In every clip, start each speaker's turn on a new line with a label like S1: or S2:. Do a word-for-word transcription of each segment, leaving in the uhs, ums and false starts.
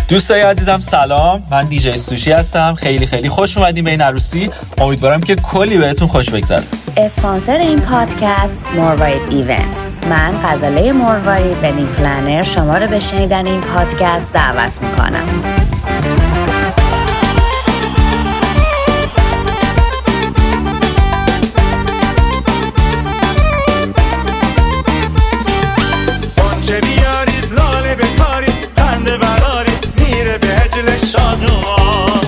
S1: دوستای عزیزم سلام، من دیجی سوشی هستم. خیلی خیلی خوش اومدیم به این عروسی. امیدوارم که کلی بهتون خوش بگذره.
S2: اسپانسر این پادکست مروارید ایونتس. من غزاله مروارید ودینگ پلنر شما رو به شنیدن این پادکست دعوت میکنم.
S3: چه بیارید لاله بکارید خنده برارید میره به هجل شادوان.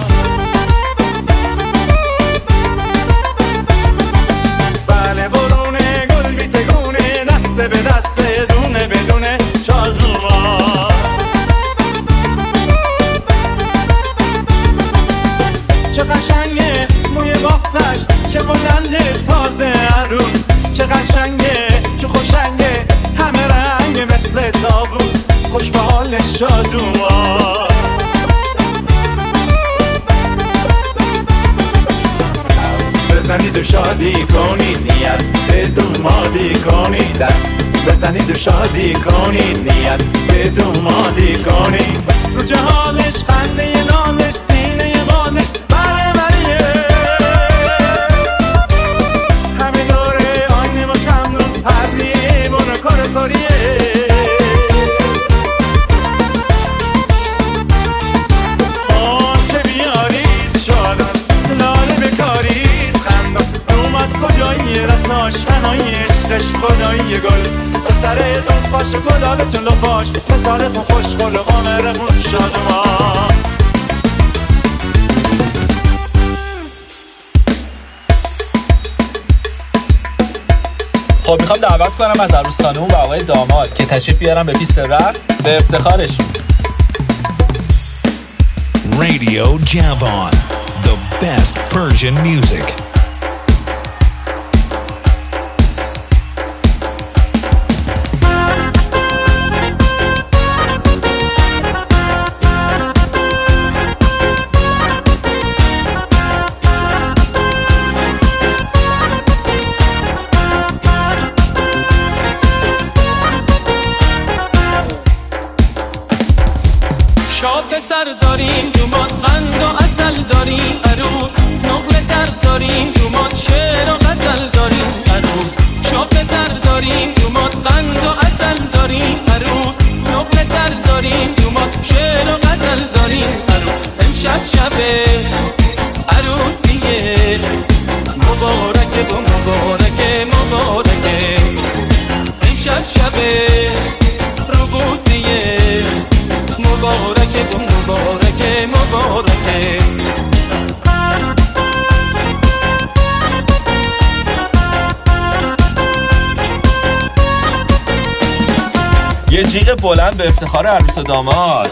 S3: بله برونه گل بیتگونه دست به دست دونه بدونه شادوان. چه قشنگه موی باختش چه بلنده تازه عروس. چه قشنگه چه خوشنگه همه رنگ مثل تابوس خوش به حال شادوان. بزنید و شادی کنید نیت به دومادی کنید. دست بزنید و شادی کنید نیت به دومادی کنید. رو جهالش خنده نالش سینه بالش بره بریه همه دوره آینه با شمنون پردیه بونه کار کاریه. آنچه بیارید شادان لاله بکارید خندان. اومد کجایی رساش فنایی عشقش خدایی گل پسرتون پاش کلالتون لفاش پسرتون خوش خلق آمرمون شادمان.
S1: خب میخوام دعوت کنم از عروس خانم و آقای داماد که تشریف بیارم به پیست رقص به افتخارشون.
S4: Radio Javan, the best Persian music.
S5: سر داریم دومات قند و اصل داریم عروس. نقل تر داریم دومات شعر و غزل داریم عروس. شاب سر داریم دومات قند و اصل داریم عروس. نقل تر داریم دومات شعر و غزل داریم عروس. امشب شب عروسیه مبارکه و مبارکه مبارکه. امشب شب روبوسیه مبارکه و مبارکه مبارکه.
S1: یه جیغ بلند به افتخار عروس و داماد.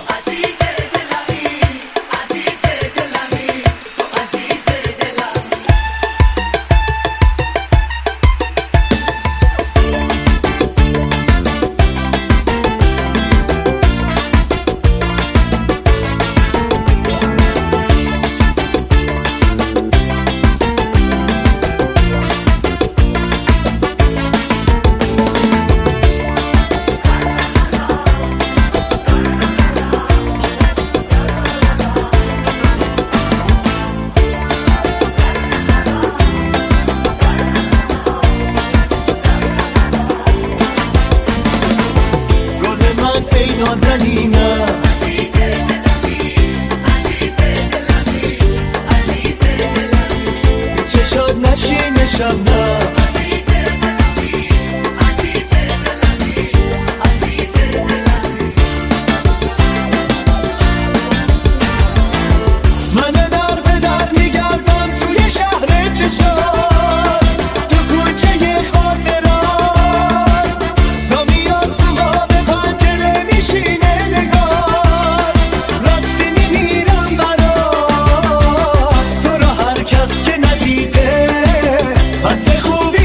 S3: کس که ندیده بس به خوبی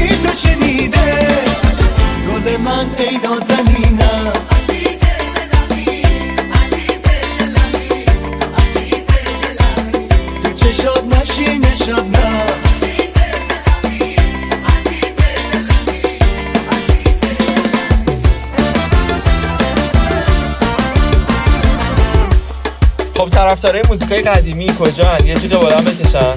S1: خب طرفدارای موزیکای قدیمی کجان؟ یه جیغ بالا بکشن.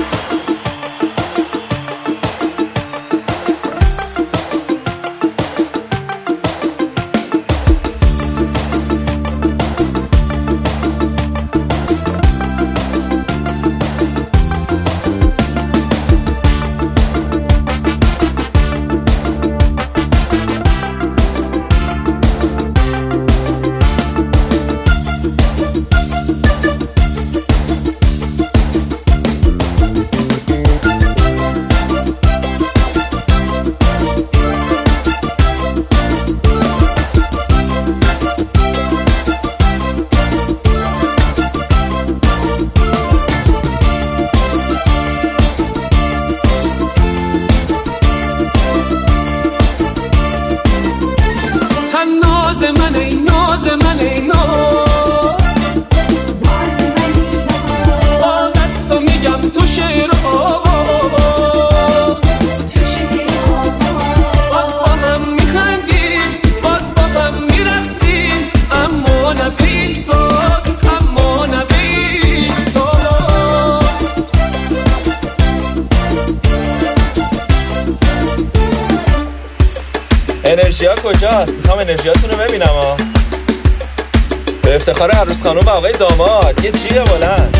S1: انرژیا کجاست؟ میخوام انرژیاتون رو ببینم ها. به افتخار عروس خانم و آقای داماد یه جیه بلند.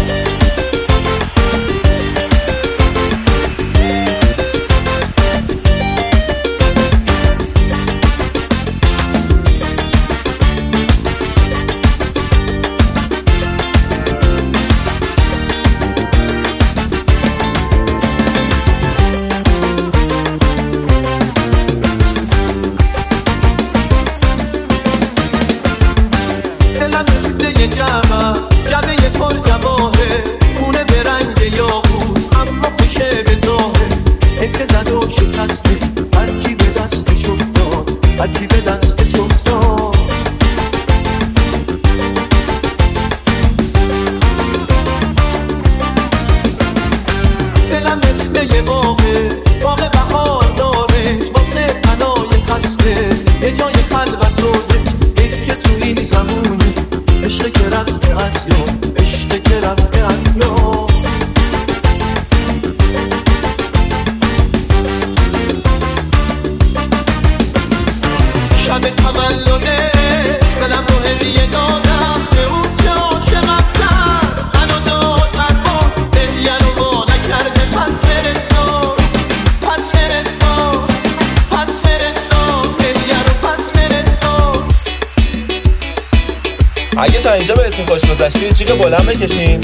S1: اگه تا اینجا بهتون خوش گذشته جیغ بلند بکشین.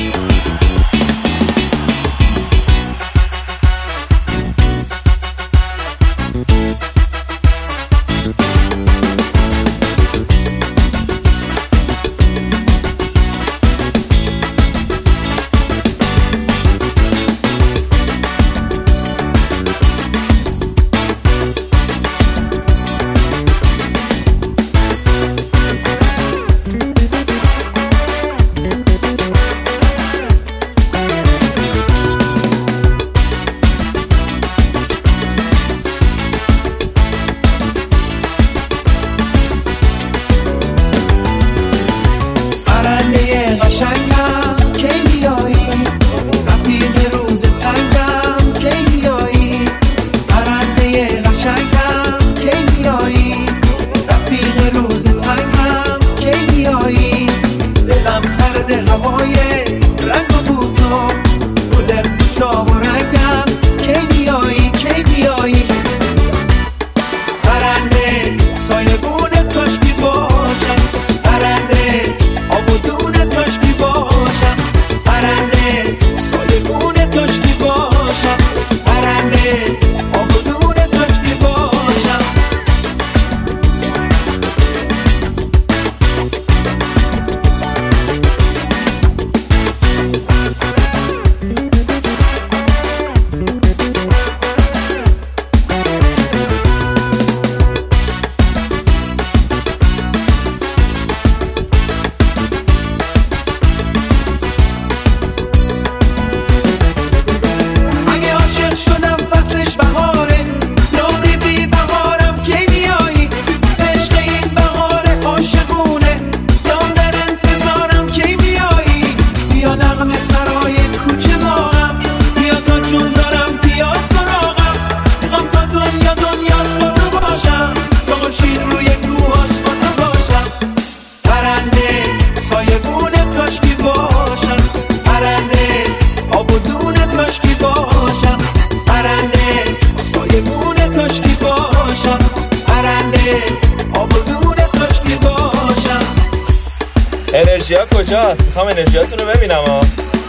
S1: انرژیا کجاست؟ میخوام انرژیاتون رو ببینم ها.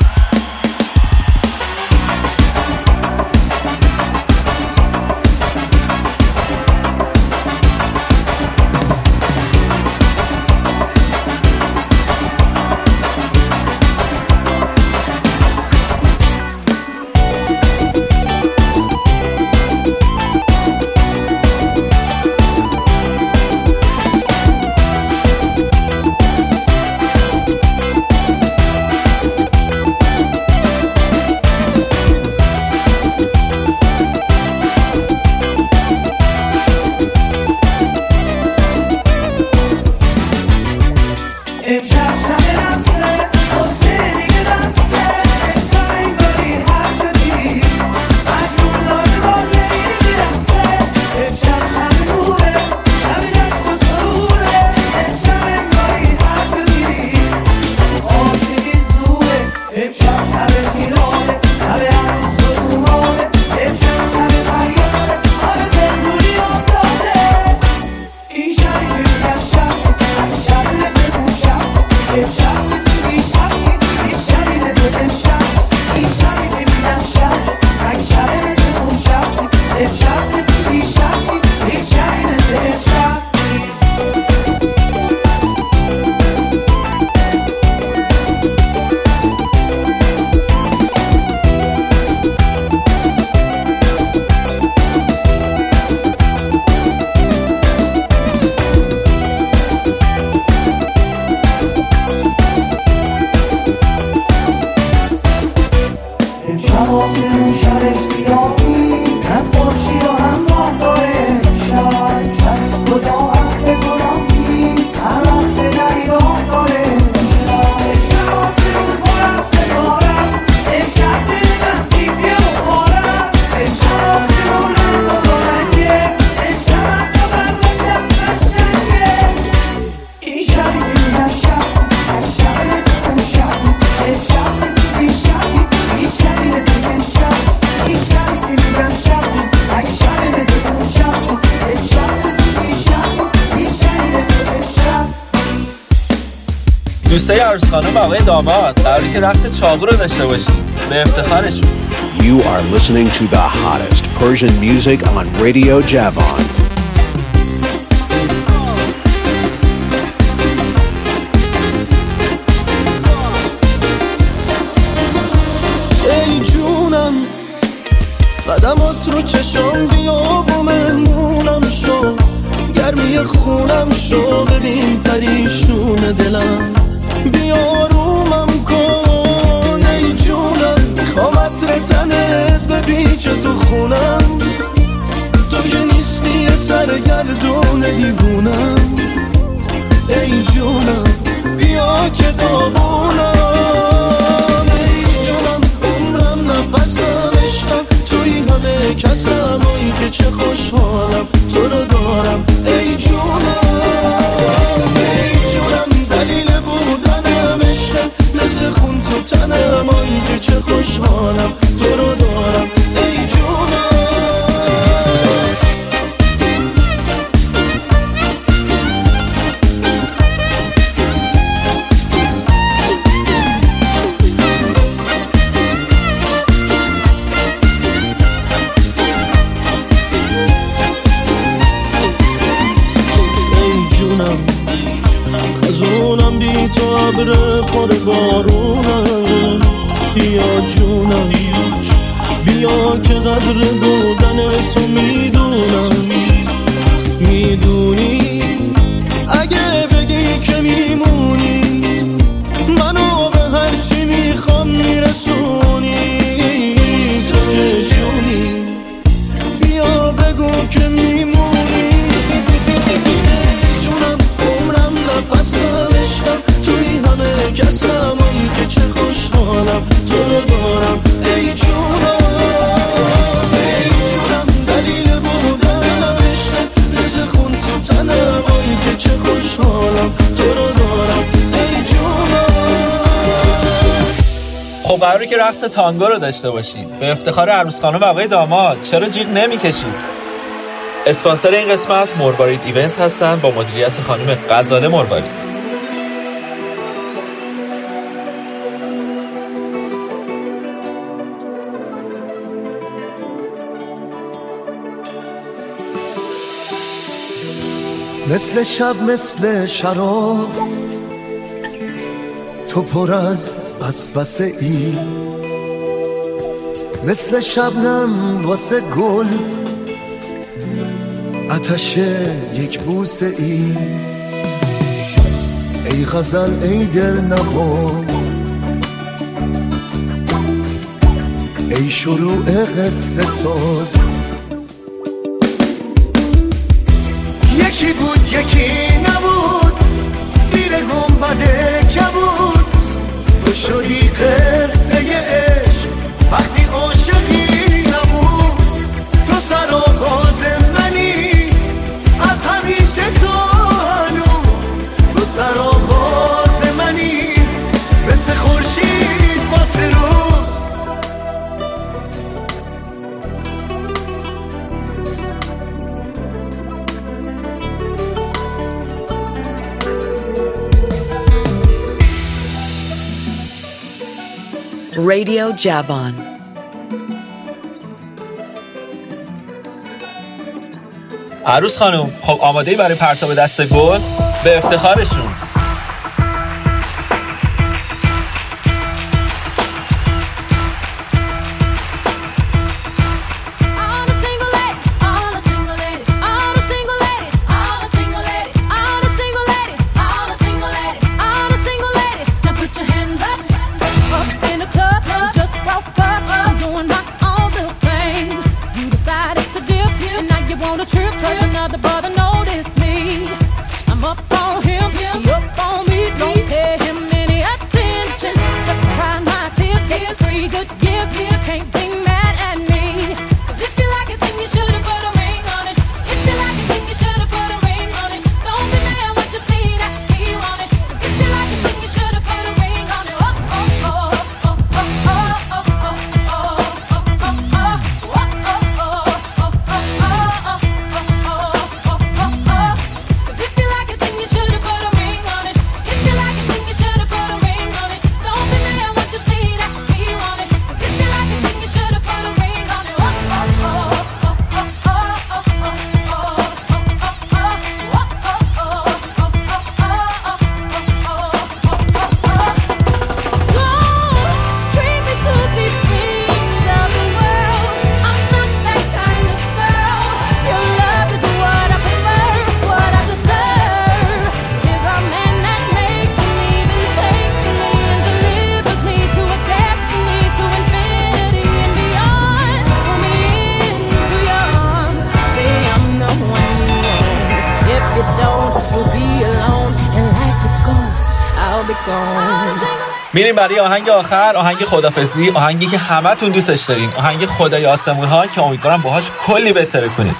S1: دوستای عروس خانم و آقای داماد قراره که رقص چاقو رو داشته باشیم به افتخارشون.
S6: You are listening to the hottest Persian music on Radio Javan.
S5: ای جونم قدمات رو چشم بیا و مهمونم شو، گرمی خونم شو، ببین پریشون دلم بیا رومم کن. ای جونم میخوام عطر تنت بپیچه تو خونم، تو که نیستی سرگردون دیوونم. ای جونم بیا که داغونم، ای جونم عمرم نفسم عشقم توی همه کسم، ای که چه خوشحالم تو رو دارم. ای جونم ای جونم دلیل بودنم عشقم، مثل خون تو تنم، ای که چه خوشحالم تو رو دارم. ای جونم خزونم بی تو عبر پر بارونم، بیا جونم بیا که قدر بودن تو میدونم. میدونی اگه بگی که میمونی منو به هرچی میخوام میرسونی، تو که جونی بیا بگو که میمونی. جونم عمرم نفسم عشقم توی همه کسم، ای که چه خوشحالم تو رو دارم. ای جونم ای جونم دلیل بودنم عشقم، مثل خون تو تنم، ای که چه خوشحالم تو رو دارم. ای جونم
S1: خب قراره که رقص تانگو رو داشته باشیم به افتخار عروس خانم و آقای داماد. چرا جیغ نمی‌کشید؟ اسپانسر این قسمت مروارید ایونتس هستن با مدیریت خانم غزاله مروارید.
S7: مثل شب مثل شراب تو پر از وسوسه ای، مثل شبنم واسه گل آتش یک بوسه ای. ای غزل ای دل نواز، ای شروع قصه ساز، یکی بود یکی نبود زیر گنبد کبود، تو شدی قصه عشق وقتی عاشقی نبود. تو سر و باز منی از همیشه تو هنوز، تو سر و باز منی مثل خورشید واسه رو.
S8: رادیو جوان.
S1: عروس خانم، خب آماده‌ای برای پرتاب دست گل؟ به افتخارشون. میریم برای آهنگ آخر، آهنگ خدافظی، آهنگی که همتون دوستش دارین، آهنگ خدای آسمون ها که امیدوارم باهاش کلی بهتره کنید.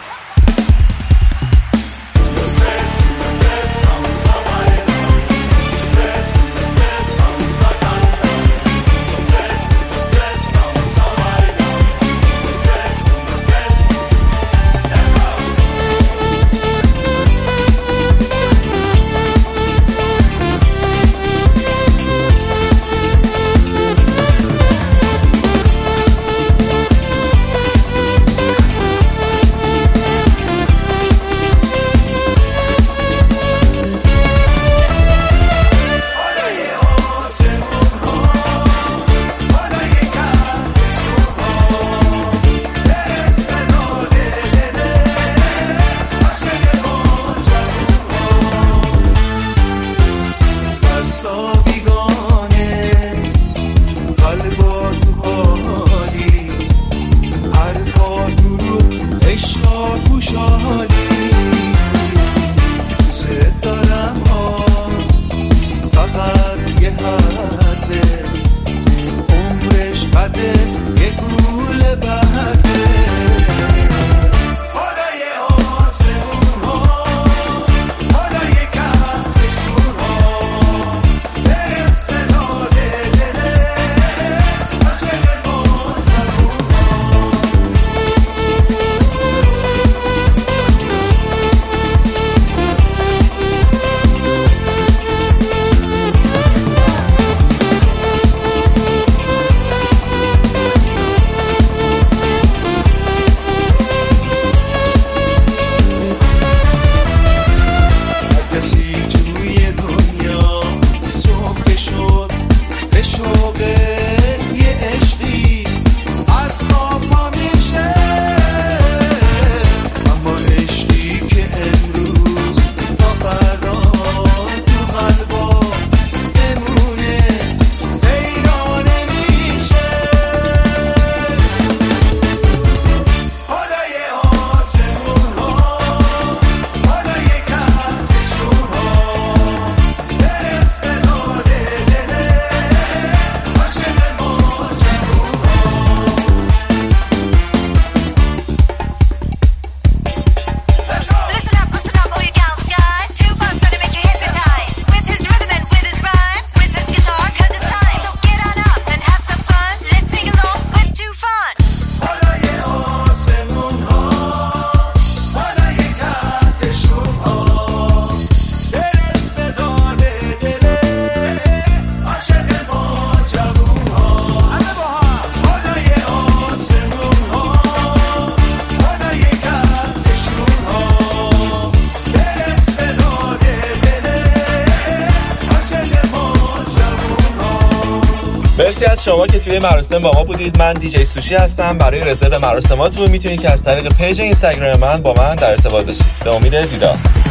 S1: مرسی از شما که توی مراسم با ما بودید. من دیجی سوشی هستم. برای رزرو مراسماتون میتونید که از طریق پیج اینستاگرام من با من در ارتباط باشید. به امید دیدار.